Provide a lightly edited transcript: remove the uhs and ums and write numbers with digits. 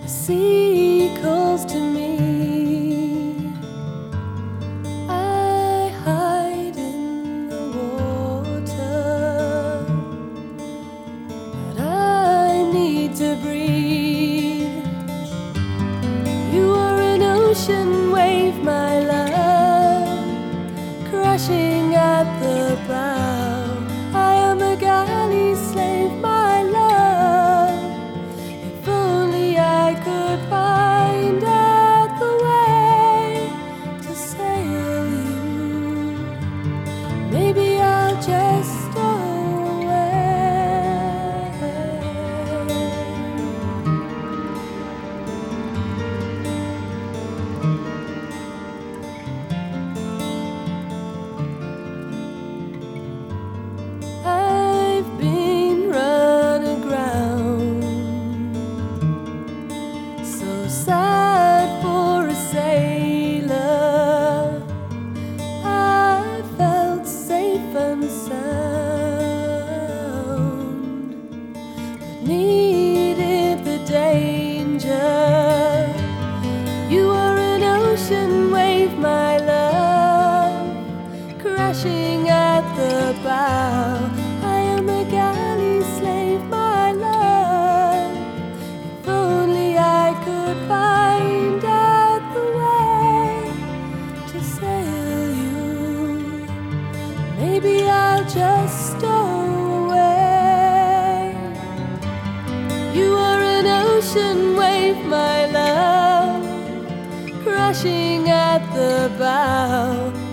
The sea calls to me. I hide in the water, but I need to breathe. You are an ocean wave, my love, crashing at the bow. I am a galley slave, my love. If only I could find out the way to sail you, maybe I'll just go away. I've been run aground, so sad for a sailor. I felt safe and sound, but needed the danger. You are an ocean wave, my love, crashing at the bow. I am a galley slave, my love. If only I could find out the way to sail you, maybe I'll just stow away. You are an ocean wave, my love, crashing at the bow.